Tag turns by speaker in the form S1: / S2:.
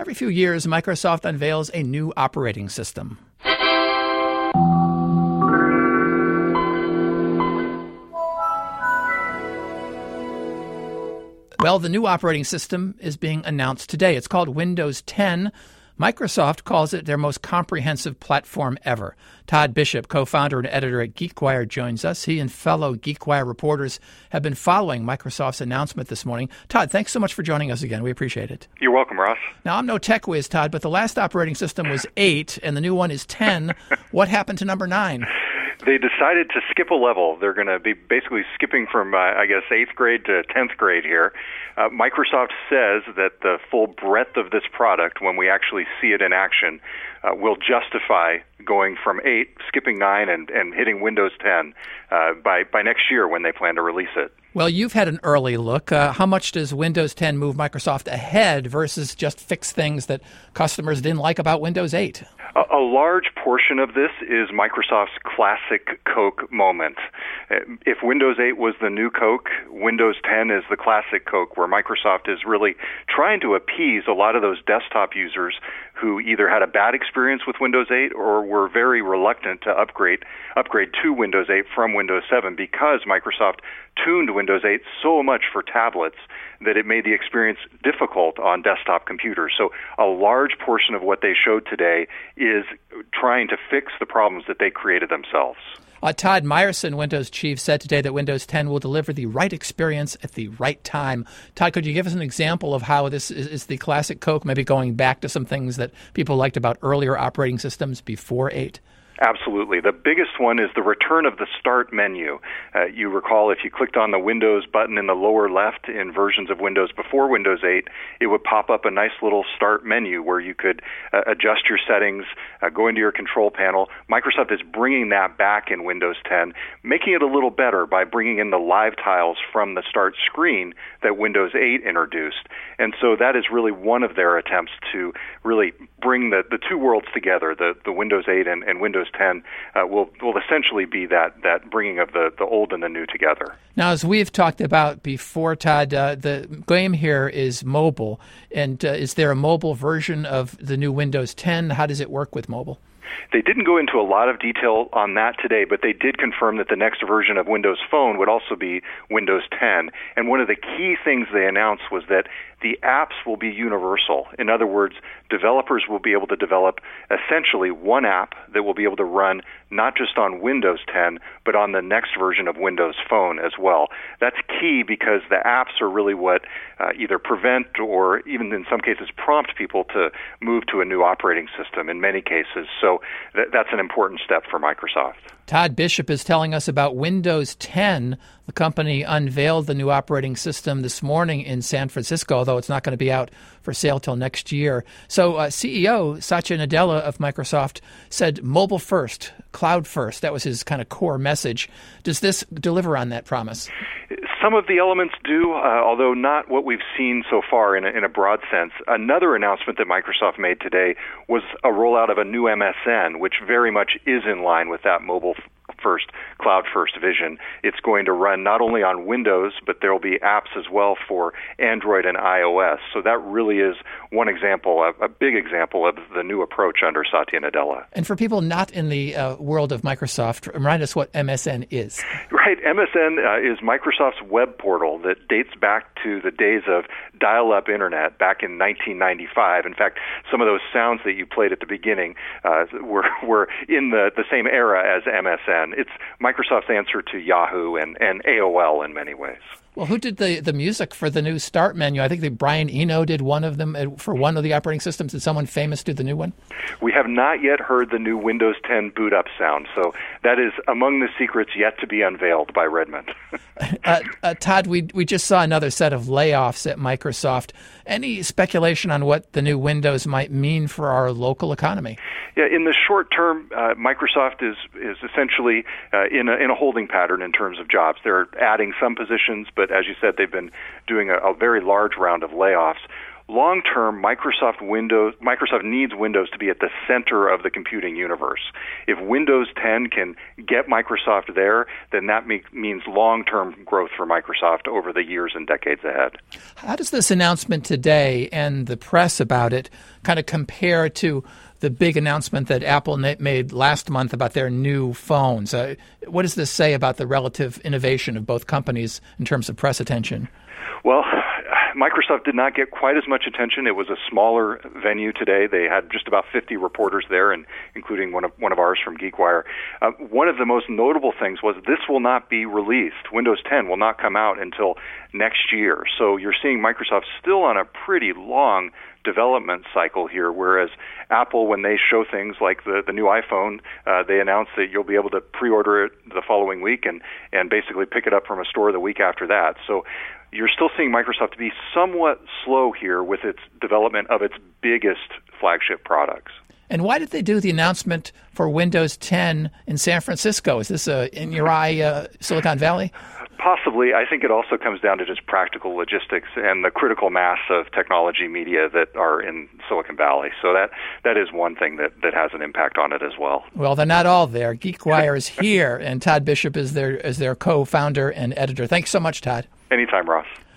S1: Every few years, Microsoft unveils a new operating system. Well, the new operating system is being announced today. It's called Windows 10. Microsoft calls it their most comprehensive platform ever. Todd Bishop, co-founder and editor at GeekWire, joins us. He and fellow GeekWire reporters have been following Microsoft's announcement this morning. Todd, thanks so much for joining us again. We appreciate it.
S2: You're welcome, Ross.
S1: Now, I'm no tech whiz, Todd, but the last operating system was 8, and the new one is 10. What happened to number 9?
S2: They decided to skip a level. They're going to be basically skipping from, 8th grade to 10th grade here. Microsoft says that the full breadth of this product, when we actually see it in action, will justify going from 8, skipping 9, and hitting Windows 10 by next year when they plan to release it.
S1: Well, you've had an early look. How much does Windows 10 move Microsoft ahead versus just fix things that customers didn't like about Windows 8?
S2: A large portion of this is Microsoft's classic Coke moment. If Windows 8 was the new Coke, Windows 10 is the classic Coke, where Microsoft is really trying to appease a lot of those desktop users who either had a bad experience with Windows 8 or were very reluctant to upgrade to Windows 8 from Windows 7 because Microsoft tuned Windows 8 so much for tablets that it made the experience difficult on desktop computers. So a large portion of what they showed today is trying to fix the problems that they created themselves.
S1: Todd Myerson, Windows chief, said today that Windows 10 will deliver the right experience at the right time. Todd, could you give us an example of how this is the classic Coke, maybe going back to some things that people liked about earlier operating systems before 8?
S2: Absolutely. The biggest one is the return of the Start menu. You recall if you clicked on the Windows button in the lower left in versions of Windows before Windows 8, it would pop up a nice little Start menu where you could adjust your settings, go into your control panel. Microsoft is bringing that back in Windows 10, making it a little better by bringing in the live tiles from the Start screen that Windows 8 introduced. And so that is really one of their attempts to really bring the two worlds together. The Windows 8 and Windows 10 will essentially be that bringing of the old and the new together.
S1: Now, as we've talked about before, Todd, the game here is mobile. And is there a mobile version of the new Windows 10? How does it work with mobile?
S2: They didn't go into a lot of detail on that today, but they did confirm that the next version of Windows Phone would also be Windows 10. And one of the key things they announced was that the apps will be universal. In other words, developers will be able to develop essentially one app that will be able to run not just on Windows 10, but on the next version of Windows Phone as well. That's key because the apps are really what either prevent or even in some cases prompt people to move to a new operating system in many cases. So that's an important step for Microsoft.
S1: Todd Bishop is telling us about Windows 10. The company unveiled the new operating system this morning in San Francisco, although it's not going to be out for sale till next year. So CEO Satya Nadella of Microsoft said mobile first, cloud first. That was his kind of core message. Does this deliver on that promise?
S2: Some of the elements do, although not what we've seen so far in a broad sense. Another announcement that Microsoft made today was a rollout of a new MSN, which very much is in line with that mobile first, cloud first vision. It's going to run not only on Windows, but there will be apps as well for Android and iOS. So that really is one example, a big example of the new approach under Satya Nadella.
S1: And for people not in the world of Microsoft, remind us what MSN is.
S2: Right. MSN is Microsoft's web portal that dates back to the days of dial-up internet back in 1995. In fact, some of those sounds that you played at the beginning were in the same era as MSN. It's Microsoft's answer to Yahoo and AOL in many ways.
S1: Well, who did the music for the new Start menu? I think that Brian Eno did one of them for one of the operating systems. Did someone famous do the new one?
S2: We have not yet heard the new Windows 10 boot up sound, so that is among the secrets yet to be unveiled by Redmond.
S1: Todd, we just saw another set of layoffs at Microsoft. Any speculation on what the new Windows might mean for our local economy?
S2: Yeah, in the short term, Microsoft is essentially in a holding pattern in terms of jobs. They're adding some positions, but as you said, they've been doing a very large round of layoffs. long term, Microsoft needs Windows to be at the center of the computing universe. If Windows 10 can get Microsoft there, then that means long term growth for Microsoft over the years and decades ahead.
S1: How does this announcement today and the press about it kind of compare to the big announcement that Apple made last month about their new phones? What does this say about the relative innovation of both companies in terms of press attention?
S2: Well, Microsoft did not get quite as much attention. It was a smaller venue today. They had just about 50 reporters there, and including one of ours from GeekWire. One of the most notable things was this will not be released. Windows 10 will not come out until next year. So you're seeing Microsoft still on a pretty long development cycle here, whereas Apple, when they show things like the new iPhone, they announce that you'll be able to pre-order it the following week and basically pick it up from a store the week after that. So you're still seeing Microsoft to be somewhat slow here with its development of its biggest flagship products.
S1: And why did they do the announcement for Windows 10 in San Francisco? Is this in your eye, Silicon Valley?
S2: Possibly. I think it also comes down to just practical logistics and the critical mass of technology media that are in Silicon Valley. So that is one thing that has an impact on it as well.
S1: Well, they're not all there. GeekWire is here, and Todd Bishop is their co-founder and editor. Thanks so much, Todd.
S2: Anytime, Ross.